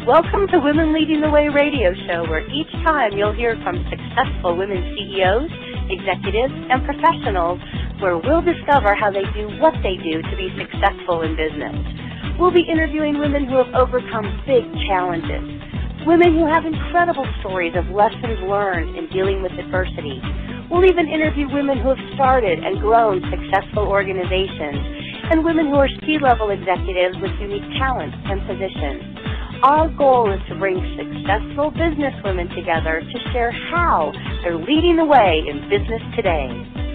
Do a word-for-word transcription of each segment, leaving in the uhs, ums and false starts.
Welcome to Women Leading the Way radio show, where each time you'll hear from successful women C E Os, executives, and professionals, where we'll discover how they do what they do to be successful in business. We'll be interviewing women who have overcome big challenges, women who have incredible stories of lessons learned in dealing with adversity. We'll even interview women who have started and grown successful organizations, and women who are C-level executives with unique talents and positions. Our goal is to bring successful business women together to share how they're leading the way in business today.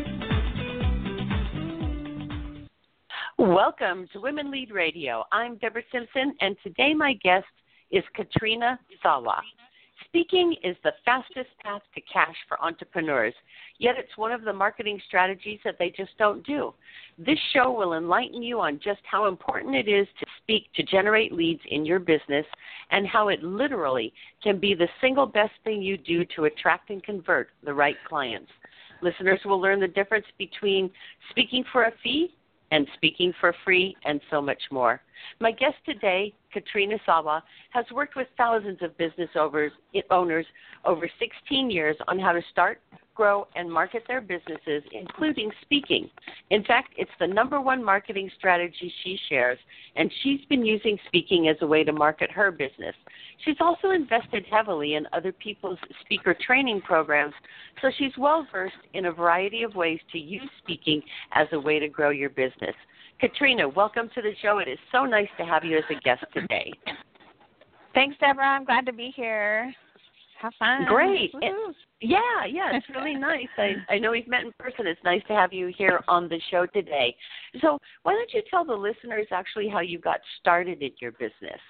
Welcome to Women Lead Radio. I'm Deborah Simpson, and today my guest is Katrina Sawa. Speaking is the fastest path to cash for entrepreneurs, yet it's one of the marketing strategies that they just don't do. This show will enlighten you on just how important it is to speak to generate leads in your business and how it literally can be the single best thing you do to attract and convert the right clients. Listeners will learn the difference between speaking for a fee and speaking for free, and so much more. My guest today, Katrina Sawa, has worked with thousands of business owners over sixteen years on how to start, grow, and market their businesses, including speaking. In fact, it's the number one marketing strategy she shares, and she's been using speaking as a way to market her business. She's also invested heavily in other people's speaker training programs, so she's well-versed in a variety of ways to use speaking as a way to grow your business. Katrina, welcome to the show. It is so nice to have you as a guest today. Thanks, Deborah. I'm glad to be here. Have fun. Great. It, yeah, yeah, it's really nice. I, I know we've met in person. It's nice to have you here on the show today. So why don't you tell the listeners actually how you got started in your business?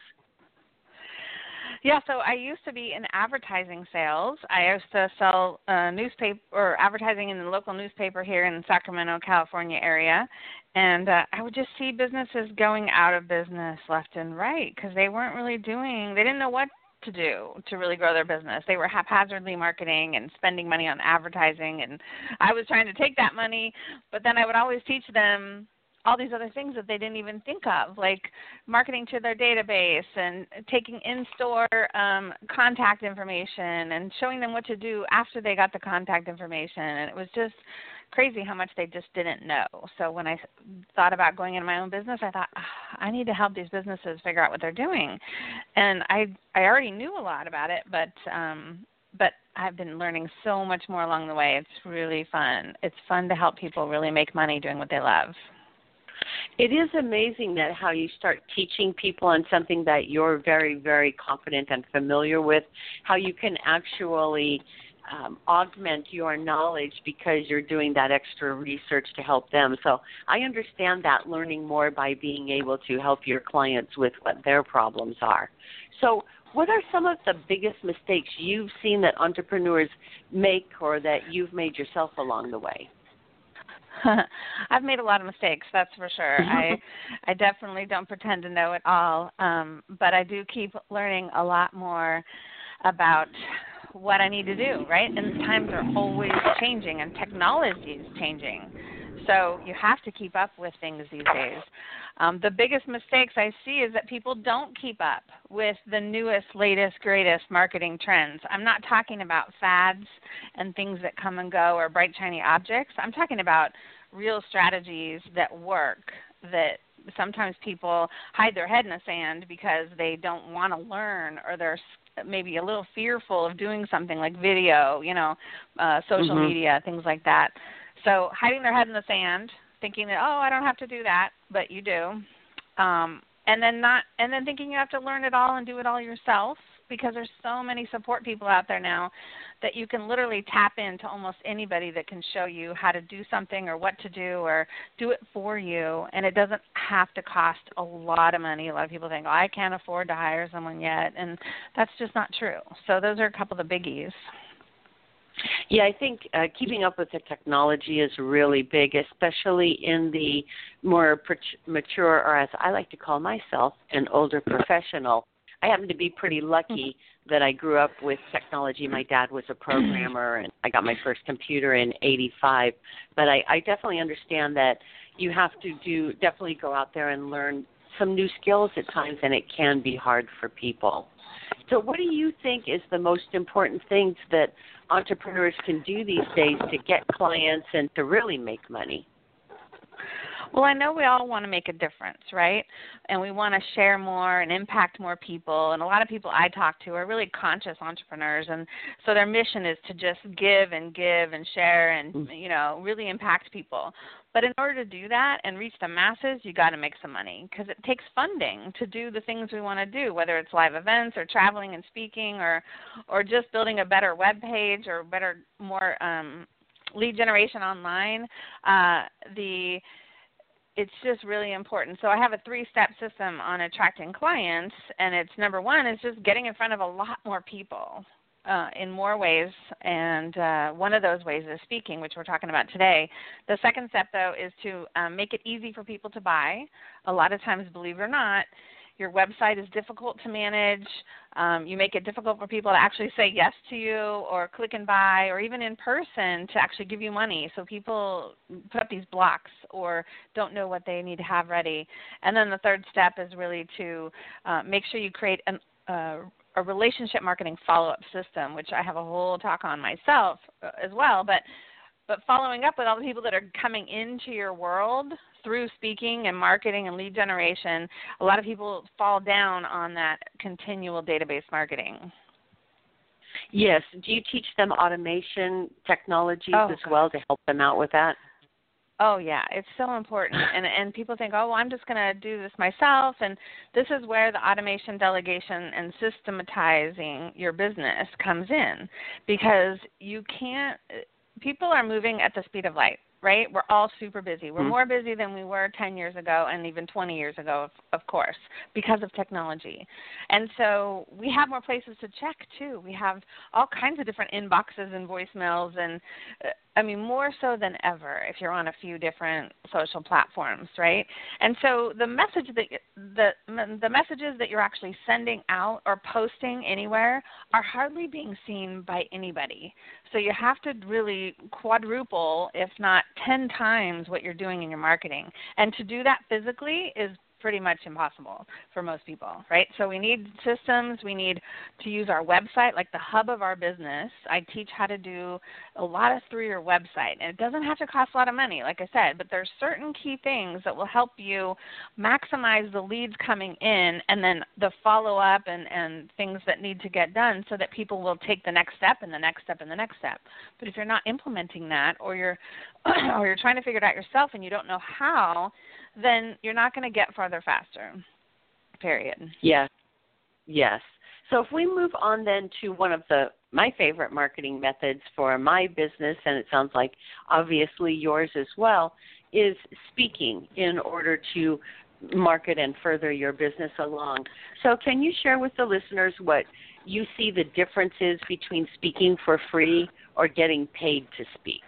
Yeah, so I used to be in advertising sales. I used to sell uh, newspaper or advertising in the local newspaper here in the Sacramento, California area. And uh, I would just see businesses going out of business left and right because they weren't really doing, they didn't know what to do to really grow their business. They were haphazardly marketing and spending money on advertising, and I was trying to take that money, but then I would always teach them all these other things that they didn't even think of, like marketing to their database and taking in-store um, contact information and showing them what to do after they got the contact information. And it was just crazy how much they just didn't know. So when I thought about going into my own business, I thought, oh, I need to help these businesses figure out what they're doing. And I I already knew a lot about it, but um, but I've been learning so much more along the way. It's really fun. It's fun to help people really make money doing what they love. It is amazing that how you start teaching people on something that you're very, very confident and familiar with, how you can actually um, augment your knowledge because you're doing that extra research to help them. So I understand that, learning more by being able to help your clients with what their problems are. So what are some of the biggest mistakes you've seen that entrepreneurs make or that you've made yourself along the way? I've made a lot of mistakes, that's for sure. I I definitely don't pretend to know it all, um, but I do keep learning a lot more about what I need to do, right? And times are always changing and technology is changing. So you have to keep up with things these days. Um, the biggest mistakes I see is that people don't keep up with the newest, latest, greatest marketing trends. I'm not talking about fads and things that come and go or bright, shiny objects. I'm talking about real strategies that work, that sometimes people hide their head in the sand because they don't want to learn, or they're maybe a little fearful of doing something like video, you know, uh, social mm-hmm. media, things like that. So hiding their head in the sand, thinking that, oh, I don't have to do that, but you do. Um, and then not, and then thinking you have to learn it all and do it all yourself, because there's so many support people out there now that you can literally tap into almost anybody that can show you how to do something or what to do or do it for you. And it doesn't have to cost a lot of money. A lot of people think, oh, I can't afford to hire someone yet. And that's just not true. So those are a couple of the biggies. Yeah, I think uh, keeping up with the technology is really big, especially in the more mature, or as I like to call myself, an older professional. I happen to be pretty lucky that I grew up with technology. My dad was a programmer, and I got my first computer in eighty-five. But I, I definitely understand that you have to do definitely go out there and learn some new skills at times, and it can be hard for people. So what do you think is the most important things that entrepreneurs can do these days to get clients and to really make money? Well, I know we all want to make a difference, right? And we want to share more and impact more people. And a lot of people I talk to are really conscious entrepreneurs. And so their mission is to just give and give and share and, you know, really impact people. But in order to do that and reach the masses, you got to make some money because it takes funding to do the things we want to do, whether it's live events or traveling and speaking or, or just building a better web page or better, more um, lead generation online. Uh, the It's just really important. So I have a three-step system on attracting clients, and it's number one is just getting in front of a lot more people uh, in more ways, and uh, one of those ways is speaking, which we're talking about today. The second step, though, is to um, make it easy for people to buy. A lot of times, believe it or not, your website is difficult to manage. Um, you make it difficult for people to actually say yes to you or click and buy or even in person to actually give you money. So people put up these blocks or don't know what they need to have ready. And then the third step is really to uh, make sure you create an, uh, a relationship marketing follow-up system, which I have a whole talk on myself uh, as well. But But following up with all the people that are coming into your world through speaking and marketing and lead generation, a lot of people fall down on that continual database marketing. Yes. Do you teach them automation technologies oh, as God. well to help them out with that? Oh, yeah. It's so important. And and people think, oh, well, I'm just going to do this myself. And this is where the automation, delegation, and systematizing your business comes in because you can't – people are moving at the speed of light, right? We're all super busy. We're mm-hmm. more busy than we were ten years ago and even twenty years ago, of, of course, because of technology. And so we have more places to check, too. We have all kinds of different inboxes and voicemails and, uh, I mean, more so than ever if you're on a few different social platforms, right? And so the message that the the messages that you're actually sending out or posting anywhere are hardly being seen by anybody. So you have to really quadruple, if not ten times, what you're doing in your marketing. And to do that physically is pretty much impossible for most people, right? So we need systems. We need to use our website like the hub of our business. I teach how to do a lot of through your website. And it doesn't have to cost a lot of money, like I said, but there's certain key things that will help you maximize the leads coming in and then the follow-up and, and things that need to get done so that people will take the next step and the next step and the next step. But if you're not implementing that or you're, or you're trying to figure it out yourself and you don't know how, then you're not going to get farther faster, period. Yes, yes. So if we move on then to one of the my favorite marketing methods for my business, and it sounds like obviously yours as well, is speaking in order to market and further your business along. So can you share with the listeners what you see the differences between speaking for free or getting paid to speak?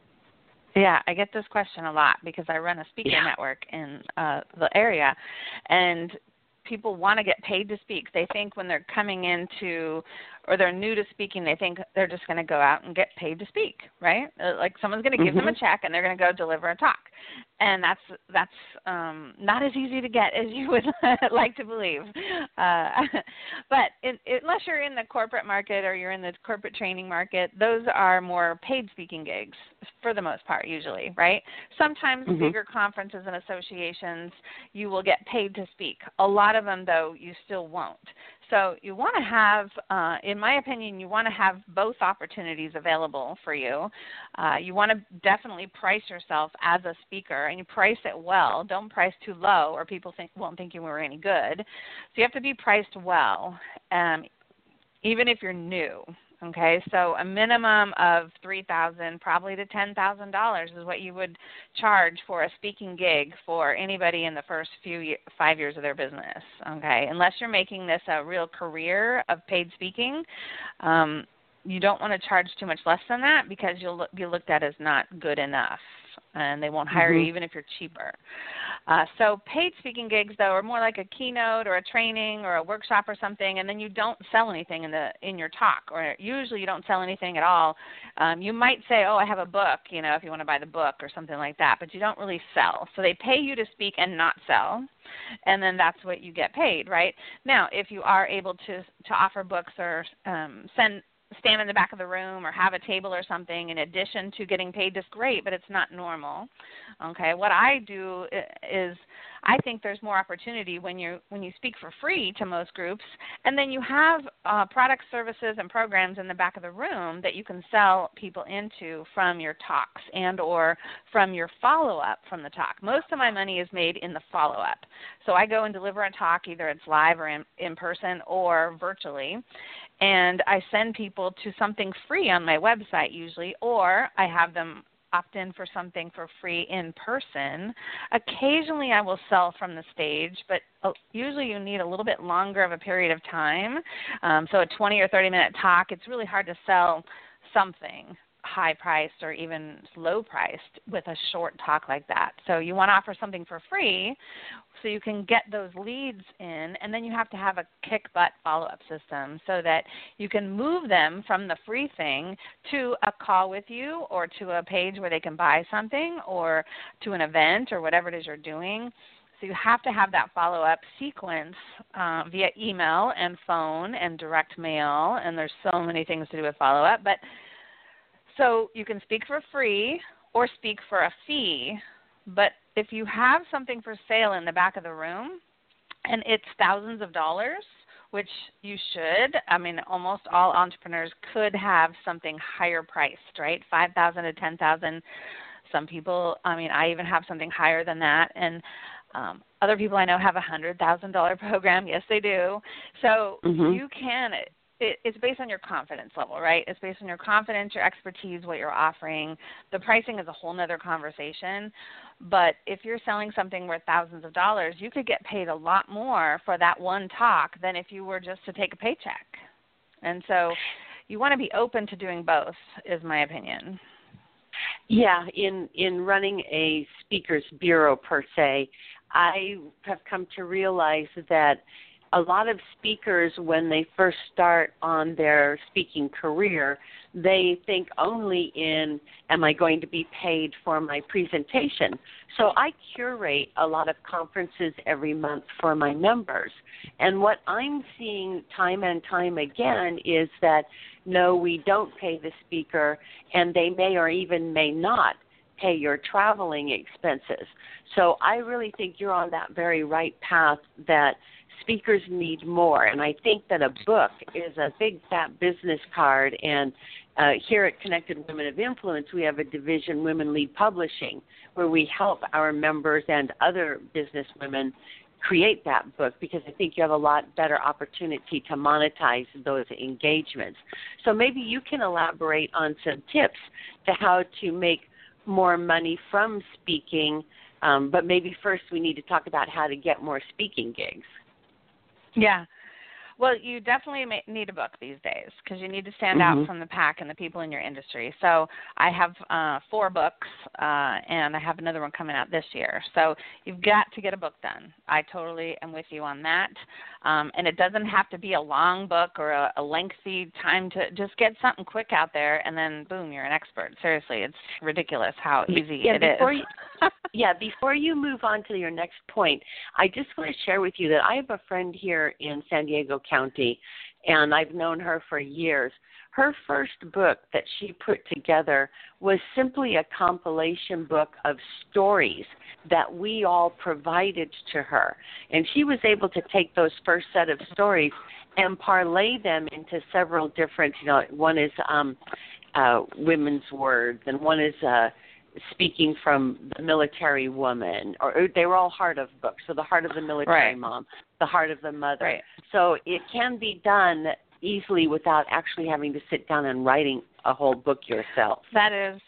Yeah, I get this question a lot because I run a speaker yeah. network in uh, the area, and people want to get paid to speak. They think when they're coming into or they're new to speaking, they think they're just going to go out and get paid to speak, right? Like someone's going to give mm-hmm. them a check and they're going to go deliver a talk. And that's that's um, not as easy to get as you would like to believe. Uh, but it, it, unless you're in the corporate market or you're in the corporate training market, those are more paid speaking gigs for the most part usually, right? Sometimes mm-hmm. bigger conferences and associations, you will get paid to speak. A lot of them, though, you still won't. So you want to have, uh, in my opinion, you want to have both opportunities available for you. Uh, you want to definitely price yourself as a speaker, and you price it well. Don't price too low, or people think, won't think you were any good. So you have to be priced well, um, even if you're new. Okay, so a minimum of three thousand dollars, probably to ten thousand dollars is what you would charge for a speaking gig for anybody in the first few year, five years of their business. Okay, unless you're making this a real career of paid speaking, um, you don't want to charge too much less than that because you'll look, be looked at as not good enough. and they won't hire mm-hmm. you even if you're cheaper. Uh, so paid speaking gigs, though, are more like a keynote or a training or a workshop or something, and then you don't sell anything in the in your talk, or usually you don't sell anything at all. Um, you might say, oh, I have a book, you know, if you want to buy the book or something like that, but you don't really sell. So they pay you to speak and not sell, and then that's what you get paid, right? Now, if you are able to, to offer books or um, send stand in the back of the room or have a table or something in addition to getting paid, that's great, but it's not normal. Okay, what I do is I think there's more opportunity when you when you speak for free to most groups, and then you have uh, products, services, and programs in the back of the room that you can sell people into from your talks and or from your follow-up from the talk. Most of my money is made in the follow-up. So I go and deliver a talk, either it's live or in, in person or virtually, and I send people to something free on my website usually, or I have them opt in for something for free in person. Occasionally I will sell from the stage, but usually you need a little bit longer of a period of time. Um, so a twenty or thirty minute talk, it's really hard to sell something high priced or even low priced with a short talk like that. So you want to offer something for free so you can get those leads in, and then you have to have a kick butt follow-up system so that you can move them from the free thing to a call with you or to a page where they can buy something or to an event or whatever it is you're doing. So you have to have that follow-up sequence uh, via email and phone and direct mail, and there's so many things to do with follow-up. But so you can speak for free or speak for a fee, but if you have something for sale in the back of the room and it's thousands of dollars, which you should, I mean, almost all entrepreneurs could have something higher priced, right? five thousand dollars to ten thousand dollars. Some people, I mean, I even have something higher than that. And um, other people I know have a one hundred thousand dollars program. Yes, they do. So mm-hmm. you can – It, it's based on your confidence level, right? It's based on your confidence, your expertise, what you're offering. The pricing is a whole nother conversation. But if you're selling something worth thousands of dollars, you could get paid a lot more for that one talk than if you were just to take a paycheck. And so you want to be open to doing both, is my opinion. Yeah, in, in running a speaker's bureau per se, I have come to realize that a lot of speakers, when they first start on their speaking career, they think only in, am I going to be paid for my presentation? So I curate a lot of conferences every month for my members. And what I'm seeing time and time again is that, no, we don't pay the speaker, and they may or even may not pay your traveling expenses. So I really think you're on that very right path that speakers need more, and I think that a book is a big fat business card, and uh, here at Connected Women of Influence, we have a division, Women Lead Publishing, where we help our members and other business women create that book, because I think you have a lot better opportunity to monetize those engagements. So maybe you can elaborate on some tips to how to make more money from speaking, um, but maybe first we need to talk about how to get more speaking gigs. Yeah. Well, you definitely may need a book these days because you need to stand mm-hmm. out from the pack and the people in your industry. So I have uh, four books, uh, and I have another one coming out this year. So you've got to get a book done. I totally am with you on that. Um, and it doesn't have to be a long book or a, a lengthy time to just get something quick out there, and then, boom, you're an expert. Seriously, it's ridiculous how easy yeah, it before is. You, yeah, before you move on to your next point, I just want to share with you that I have a friend here in San Diego County, and I've known her for years. Her first book that she put together was simply a compilation book of stories that we all provided to her. And she was able to take those first set of stories and parlay them into several different, you know, one is um, uh, women's words, and one is uh, speaking from the military woman, or they were all heart of books. So the heart of the military right. mom, the heart of the mother. Right. So it can be done easily without actually having to sit down and writing a whole book yourself. That is,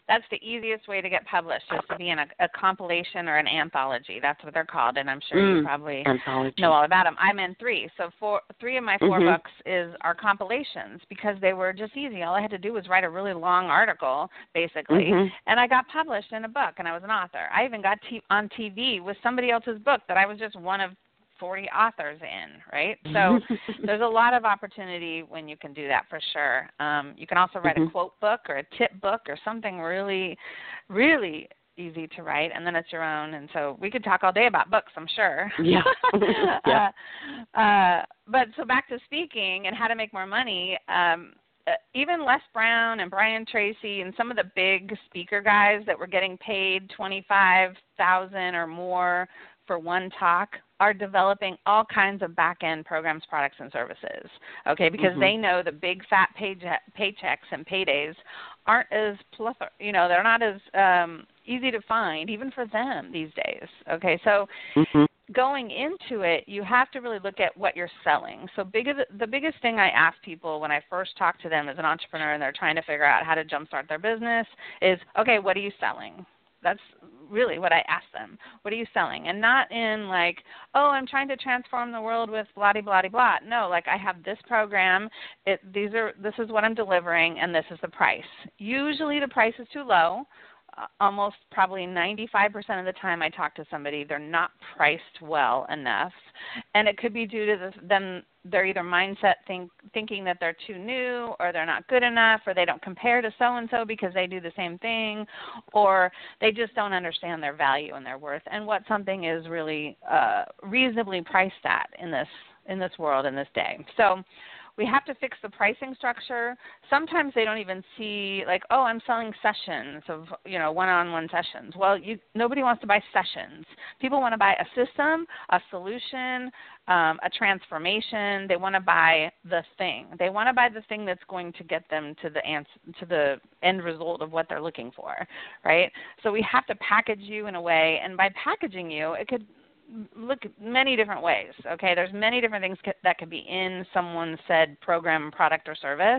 that's the easiest way to get published, is to be in a, a compilation or an anthology. That's what they're called, and I'm sure mm, you probably anthology. know all about them. I'm in three. So four, three of my four mm-hmm. books is are compilations because they were just easy. All I had to do was write a really long article, basically, mm-hmm. and I got published in a book, and I was an author. I even got t- on T V with somebody else's book that I was just one of forty authors in, right? So there's a lot of opportunity when you can do that, for sure. Um, you can also write mm-hmm. a quote book or a tip book or something really, really easy to write, and then it's your own. And so we could talk all day about books, I'm sure. Yeah. yeah. Uh, uh, but so back to speaking and how to make more money, um, uh, even Les Brown and Brian Tracy and some of the big speaker guys that were getting paid twenty-five thousand dollars or more for one talk are developing all kinds of back-end programs, products, and services, okay, because mm-hmm. they know the big fat pay- paychecks and paydays aren't as plethora, you know, they're not as um, easy to find, even for them these days, okay? So mm-hmm. going into it, you have to really look at what you're selling. So big of the, the biggest thing I ask people when I first talk to them as an entrepreneur and they're trying to figure out how to jumpstart their business is, okay, what are you selling? That's really what I ask them. What are you selling? And not in like, oh, I'm trying to transform the world with blah, blah, blah, blah. No, like I have this program. It, these are, this is what I'm delivering, and this is the price. Usually the price is too low. Uh, almost probably ninety-five percent of the time I talk to somebody, they're not priced well enough. And it could be due to the, them, they're either mindset think, thinking that they're too new, or they're not good enough, or they don't compare to so-and-so because they do the same thing, or they just don't understand their value and their worth and what something is really uh, reasonably priced at in this in this world, in this day. So we have to fix the pricing structure. Sometimes they don't even see like, oh, I'm selling sessions of, you know, one-on-one sessions. Well, you, nobody wants to buy sessions. People want to buy a system, a solution, um, a transformation. They want to buy the thing. They want to buy the thing that's going to get them to the ans- to the end result of what they're looking for, right? So we have to package you in a way, and by packaging you, it could look many different ways, okay? There's many different things ca- that could be in someone's said program, product, or service.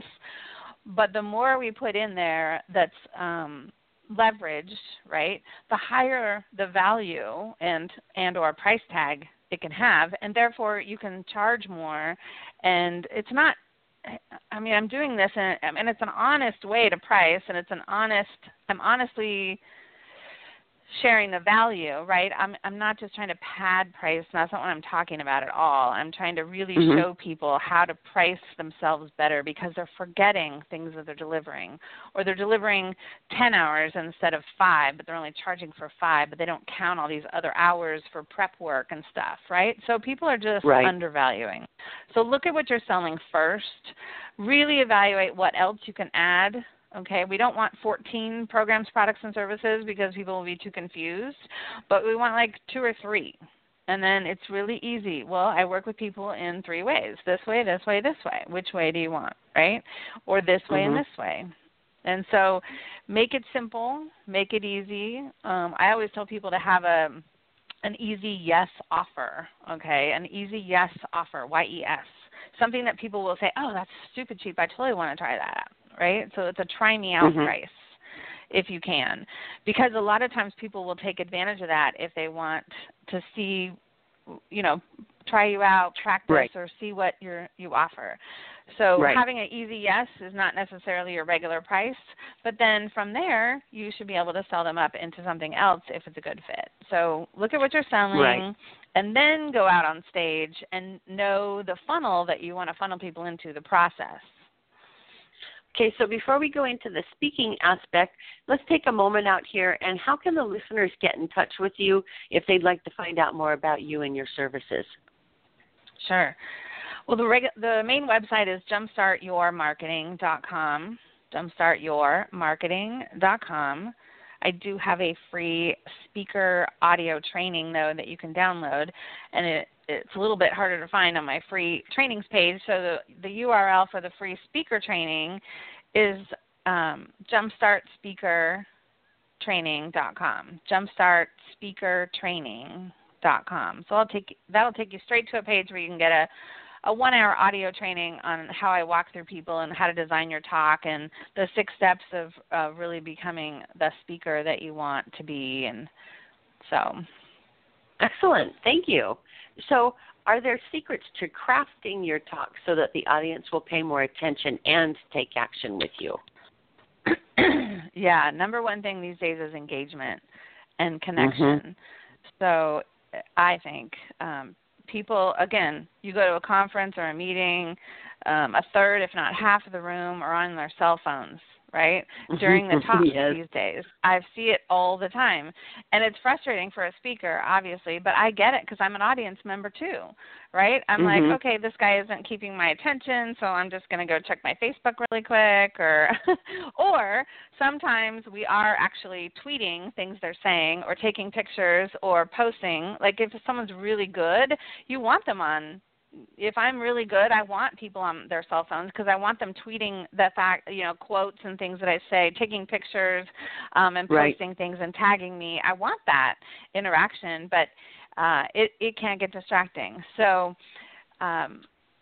But the more we put in there that's um, leveraged, right, the higher the value and, and or price tag it can have, and therefore you can charge more. And it's not, I mean, I'm doing this, and, and it's an honest way to price, and it's an honest, I'm honestly sharing the value, right? I'm I'm not just trying to pad price. That's not what I'm talking about at all. I'm trying to really mm-hmm. show people how to price themselves better because they're forgetting things that they're delivering. Or they're delivering ten hours instead of five, but they're only charging for five, but they don't count all these other hours for prep work and stuff, right? So people are just right. undervaluing. So look at what you're selling first. Really evaluate what else you can add. Okay, we don't want fourteen programs, products, and services because people will be too confused, but we want like two or three. And then it's really easy. Well, I work with people in three ways, this way, this way, this way. Which way do you want, right? Or this way mm-hmm. and this way. And so make it simple, make it easy. Um, I always tell people to have a an easy yes offer, okay, an easy yes offer, Y E S, something that people will say, oh, that's stupid cheap. I totally want to try that out. Right? So it's a try me out mm-hmm. price if you can. Because a lot of times people will take advantage of that if they want to see, you know, try you out, track this, right. or see what you're, you offer. So right. having an easy yes is not necessarily your regular price, but then from there you should be able to sell them up into something else if it's a good fit. So look at what you're selling right. and then go out on stage and know the funnel that you want to funnel people into, the process. Okay, so before we go into the speaking aspect, let's take a moment out here, and how can the listeners get in touch with you if they'd like to find out more about you and your services? Sure. Well, the reg- the main website is jumpstart your marketing dot com, jumpstart your marketing dot com. I do have a free speaker audio training, though, that you can download, and it it's a little bit harder to find on my free trainings page. So the, the U R L for the free speaker training is um, jumpstart speaker training dot com, jumpstart speaker training dot com. So I'll take that'll take you straight to a page where you can get a, a one-hour audio training on how I walk through people and how to design your talk and the six steps of uh, really becoming the speaker that you want to be. And so. Excellent. Thank you. So are there secrets to crafting your talk so that the audience will pay more attention and take action with you? Yeah, number one thing these days is engagement and connection. Mm-hmm. So I think um, people, again, you go to a conference or a meeting, um, a third, if not half of the room are on their cell phones, right, during the talk yes. these days. I see it all the time. And it's frustrating for a speaker, obviously, but I get it because I'm an audience member too, right? I'm mm-hmm. like, okay, this guy isn't keeping my attention, so I'm just going to go check my Facebook really quick. Or, or sometimes we are actually tweeting things they're saying or taking pictures or posting. Like if someone's really good, you want them on. If I'm really good, I want people on their cell phones because I want them tweeting the fact, you know, quotes and things that I say, taking pictures um, and posting right. things and tagging me. I want that interaction, but uh, it, it can get distracting. So um,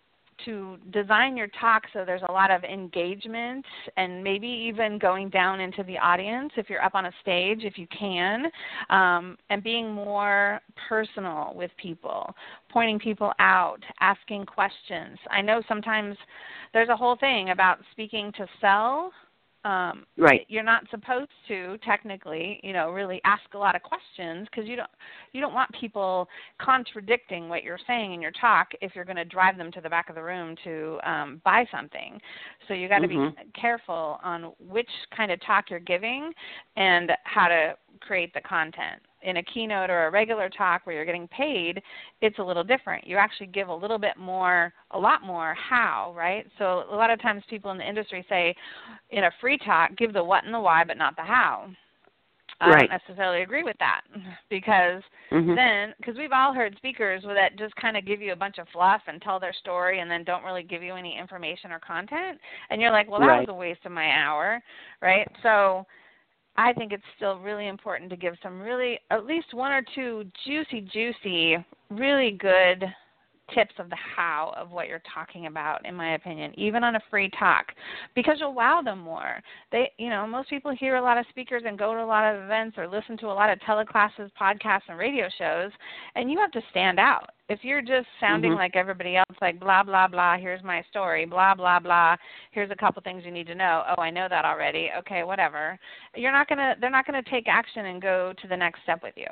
to design your talk so there's a lot of engagement and maybe even going down into the audience if you're up on a stage, if you can, um, and being more personal with people, pointing people out, asking questions. I know sometimes there's a whole thing about speaking to sell. Um, right. You're not supposed to technically, you know, really ask a lot of questions because you don't you don't want people contradicting what you're saying in your talk if you're going to drive them to the back of the room to um, buy something. So you got to mm-hmm. be careful on which kind of talk you're giving and how to create the content. In a keynote or a regular talk where you're getting paid, it's a little different. You actually give a little bit more, a lot more how, right? So a lot of times people in the industry say in a free talk, give the what and the why, but not the how. I right. don't necessarily agree with that because mm-hmm. then, because we've all heard speakers that just kind of give you a bunch of fluff and tell their story and then don't really give you any information or content. And you're like, well, that right. was a waste of my hour, right? So I think it's still really important to give some really, at least one or two juicy, juicy, really good tips of the how of what you're talking about, in my opinion, even on a free talk, because you'll wow them more. They, you know, most people hear a lot of speakers and go to a lot of events or listen to a lot of teleclasses, podcasts, and radio shows, and you have to stand out. If you're just sounding mm-hmm. like everybody else, like blah, blah, blah, here's my story, blah, blah, blah, here's a couple things you need to know. Oh, I know that already. Okay, whatever. You're not gonna, they're not going to take action and go to the next step with you.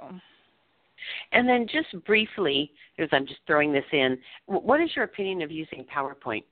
And then just briefly, because I'm just throwing this in, what is your opinion of using PowerPoint?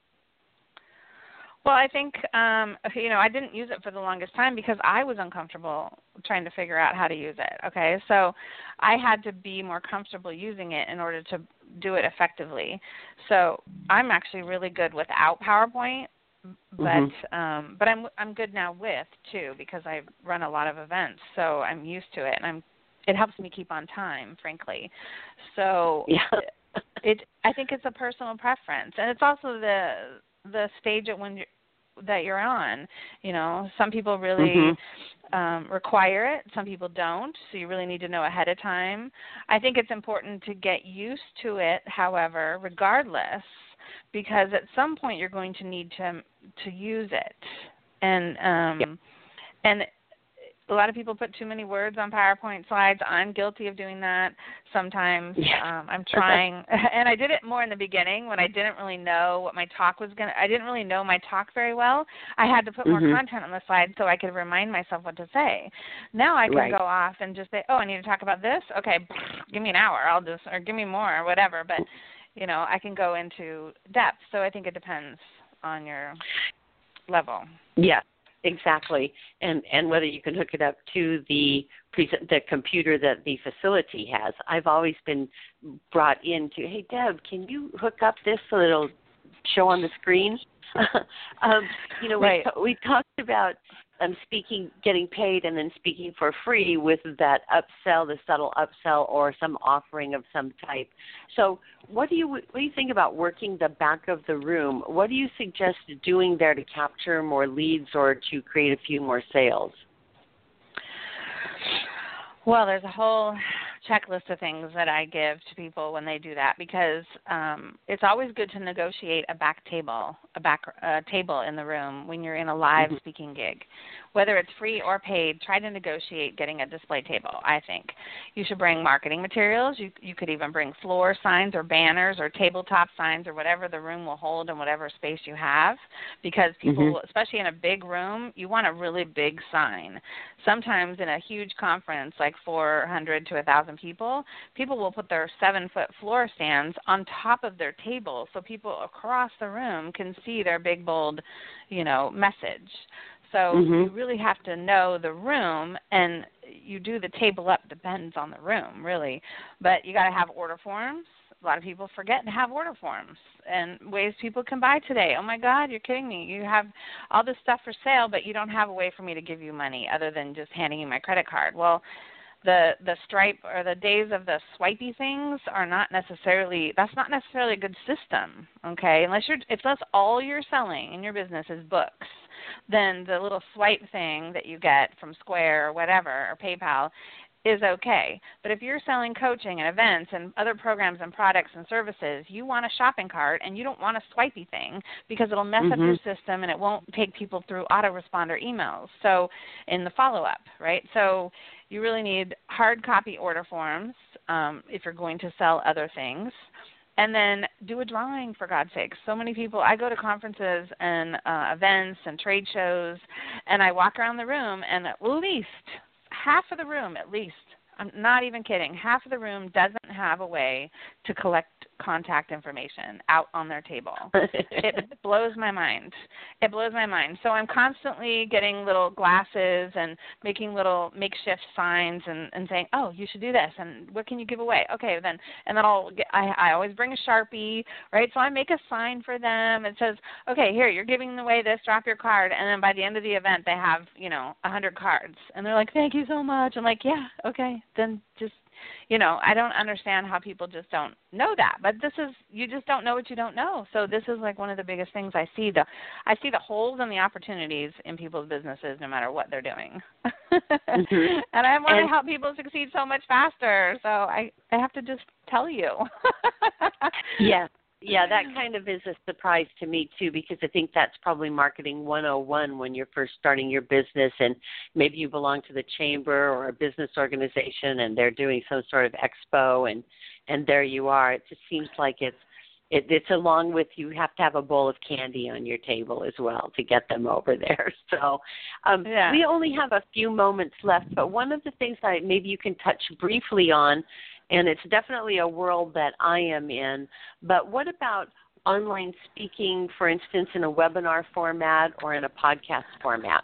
Well, I think, um, you know, I didn't use it for the longest time because I was uncomfortable trying to figure out how to use it, okay? So I had to be more comfortable using it in order to do it effectively. So I'm actually really good without PowerPoint, but mm-hmm. um, but I'm I'm good now with, too, because I run a lot of events, so I'm used to it, and I'm it helps me keep on time, frankly. So yeah. it I think it's a personal preference, and it's also the the stage at when you're, that you're on. You know, some people really mm-hmm. um, require it, some people don't. So you really need to know ahead of time. I think it's important to get used to it, however, regardless, because at some point you're going to need to to use it, and um, yep. and. A lot of people put too many words on PowerPoint slides. I'm guilty of doing that sometimes. Yeah. Um, I'm trying, and I did it more in the beginning when I didn't really know what my talk was going to, I didn't really know my talk very well. I had to put more mm-hmm. content on the slide so I could remind myself what to say. Now I can right. go off and just say, oh, I need to talk about this? Okay, give me an hour. I'll just, or give me more or whatever. But, you know, I can go into depth. So I think it depends on your level. Yeah. Exactly, and and whether you can hook it up to the the computer that the facility has. I've always been brought into, hey, Deb, can you hook up this so it'll show on the screen? um, you know, right. we we talked about um, speaking, getting paid, and then speaking for free with that upsell, the subtle upsell, or some offering of some type. So, what do you what do you think about working the back of the room? What do you suggest doing there to capture more leads or to create a few more sales? Well, there's a whole checklist of things that I give to people when they do that, because um, it's always good to negotiate a back table, a back uh, table in the room when you're in a live speaking gig. Whether it's free or paid, try to negotiate getting a display table, I think. You should bring marketing materials. You, you could even bring floor signs or banners or tabletop signs or whatever the room will hold in whatever space you have, because people, mm-hmm. especially in a big room, you want a really big sign. Sometimes in a huge conference, like four hundred to one thousand people, people will put their seven-foot floor stands on top of their table so people across the room can see their big, bold, you know, message. So mm-hmm. you really have to know the room, and you do the table up depends on the room, really. But you got to have order forms. A lot of people forget to have order forms and ways people can buy today. Oh, my God, you're kidding me. You have all this stuff for sale, but you don't have a way for me to give you money other than just handing you my credit card. Well, the the Stripe or the days of the swipey things are not necessarily, that's not necessarily a good system, okay? Unless you're, if that's all you're selling in your business is books, then the little swipe thing that you get from Square or whatever, or PayPal, is okay. But if you're selling coaching and events and other programs and products and services, you want a shopping cart and you don't want a swipey thing, because it'll mess mm-hmm. up your system and it won't take people through autoresponder emails. So in the follow-up, right? So you really need hard copy order forms um, if you're going to sell other things. And then do a drawing, for God's sake. So many people, I go to conferences and uh, events and trade shows, and I walk around the room, and at least half of the room, at least, I'm not even kidding, half of the room doesn't have a way to collect contact information out on their table. It blows my mind. It blows my mind. So I'm constantly getting little glasses and making little makeshift signs and, and saying, oh, you should do this, and what can you give away? Okay, then, and then I'll get, I, I always bring a Sharpie, right? So I make a sign for them. It says, okay, here, you're giving away this, drop your card, and then by the end of the event, they have, you know, one hundred cards. And they're like, thank you so much. I'm like, yeah, okay, then just, you know, I don't understand how people just don't know that. But this is, you just don't know what you don't know. So this is like one of the biggest things I see. The, I see the holes and the opportunities in people's businesses no matter what they're doing. Mm-hmm. And I want to help people succeed so much faster. So I, I have to just tell you. Yeah. Yeah, that kind of is a surprise to me, too, because I think that's probably marketing one oh one when you're first starting your business, and maybe you belong to the chamber or a business organization and they're doing some sort of expo, and, and there you are. It just seems like it's it, it's along with, you have to have a bowl of candy on your table as well to get them over there. So um, yeah. We only have a few moments left, but one of the things that maybe you can touch briefly on, and it's definitely a world that I am in, but what about online speaking, for instance, in a webinar format or in a podcast format?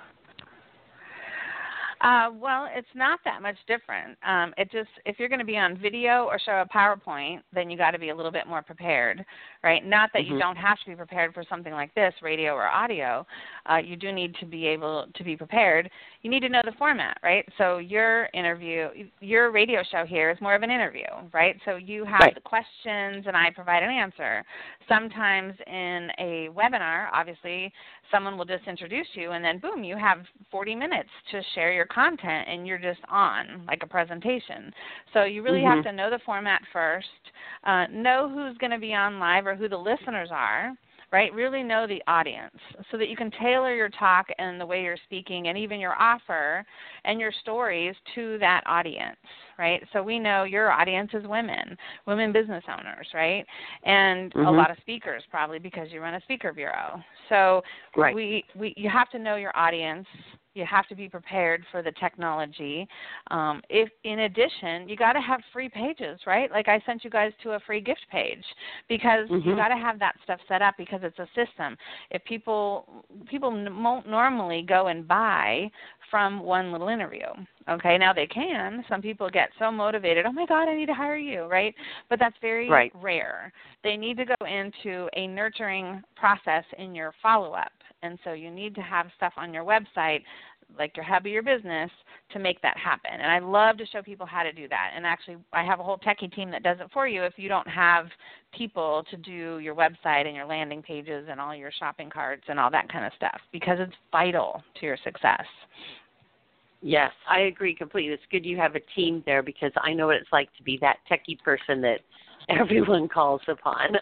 Uh, well, it's not that much different. Um, it just, if you're going to be on video or show a PowerPoint, then you got to be a little bit more prepared, right? Not that mm-hmm. you don't have to be prepared for something like this, radio or audio. Uh, you do need to be able to be prepared. You need to know the format, right? So your interview, your radio show here is more of an interview, right? So you have right. the questions and I provide an answer. Sometimes in a webinar, obviously, someone will just introduce you and then boom, you have forty minutes to share your content and you're just on, like a presentation. So you really mm-hmm. have to know the format first, uh, know who's going to be on live or who the listeners are, right? Really know the audience so that you can tailor your talk and the way you're speaking and even your offer and your stories to that audience, right? So we know your audience is women, women business owners, right? And mm-hmm. a lot of speakers probably because you run a speaker bureau. So right. we, we you have to know your audience. You have to be prepared for the technology. Um, if, in addition, you got to have free pages, right? Like I sent you guys to a free gift page because mm-hmm. you got to have that stuff set up because it's a system. If people people won't normally go and buy from one little interview, okay? Now they can. Some people get so motivated, oh, my God, I need to hire you, right? But that's very right. rare. They need to go into a nurturing process in your follow-up. And so you need to have stuff on your website, like your hub of your business, to make that happen. And I love to show people how to do that. And actually, I have a whole techie team that does it for you if you don't have people to do your website and your landing pages and all your shopping carts and all that kind of stuff, because it's vital to your success. Yes, I agree completely. It's good you have a team there because I know what it's like to be that techie person that everyone calls upon.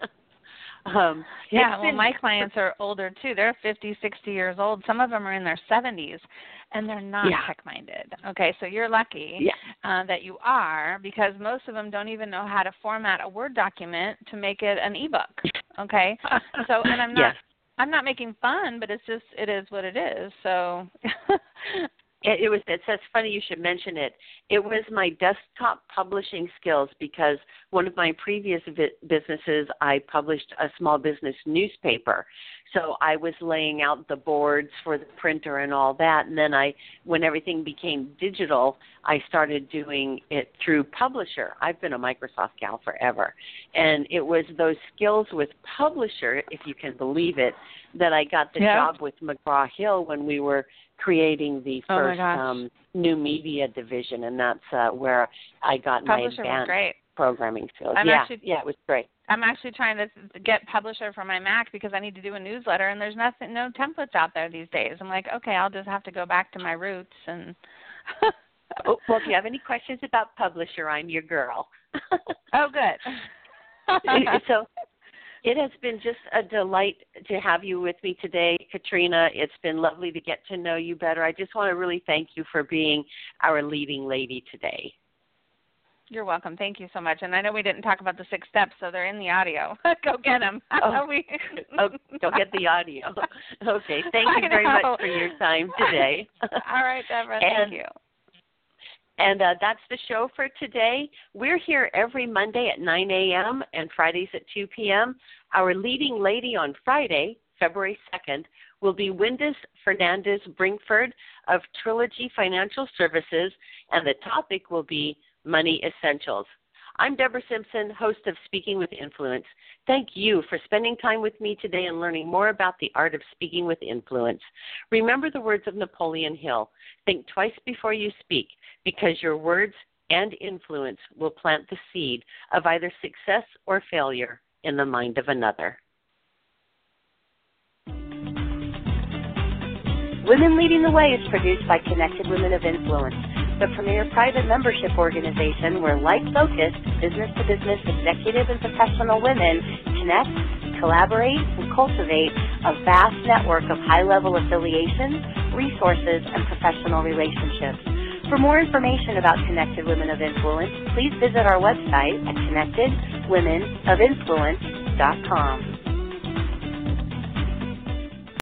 Um, yeah, well, been, my clients are older too. They're fifty, sixty years old. Some of them are in their seventies, and they're not yeah. tech-minded. Okay, so you're lucky yeah. uh, that you are, because most of them don't even know how to format a Word document to make it an ebook. Okay, so and I'm not yes. I'm not making fun, but it's just it is what it is. So. It, it was. It's that's funny you should mention it. It was my desktop publishing skills because one of my previous vi- businesses, I published a small business newspaper. So I was laying out the boards for the printer and all that. And then I, when everything became digital, I started doing it through Publisher. I've been a Microsoft gal forever. And it was those skills with Publisher, if you can believe it, that I got the yeah. job with McGraw-Hill when we were creating the oh first um, new media division, and that's uh, where I got Publisher my advanced was great. programming skills. I'm yeah, actually, yeah, it was great. I'm actually trying to get Publisher for my Mac because I need to do a newsletter, and there's nothing, no templates out there these days. I'm like, okay, I'll just have to go back to my roots. And oh, well, if you have any questions about Publisher, I'm your girl. oh, good. So it has been just a delight to have you with me today, Katrina. It's been lovely to get to know you better. I just want to really thank you for being our leading lady today. You're welcome. Thank you so much. And I know we didn't talk about the six steps, so they're in the audio. Go get them. Oh, we... oh, go get the audio. Okay. Thank you very much for your time today. All right, Deborah. And, thank you. And uh, that's the show for today. We're here every Monday at nine a.m. and Fridays at two p.m. Our leading lady on Friday, February second, will be Windus Fernandez-Brinkford of Trilogy Financial Services, and the topic will be Money Essentials. I'm Deborah Simpson, host of Speaking with Influence. Thank you for spending time with me today and learning more about the art of speaking with influence. Remember the words of Napoleon Hill. Think twice before you speak, because your words and influence will plant the seed of either success or failure in the mind of another. Women Leading the Way is produced by Connected Women of Influence, the premier private membership organization where like-focused, business-to-business executive and professional women connect, collaborate, and cultivate a vast network of high-level affiliations, resources, and professional relationships. For more information about Connected Women of Influence, please visit our website at connected women of influence dot com.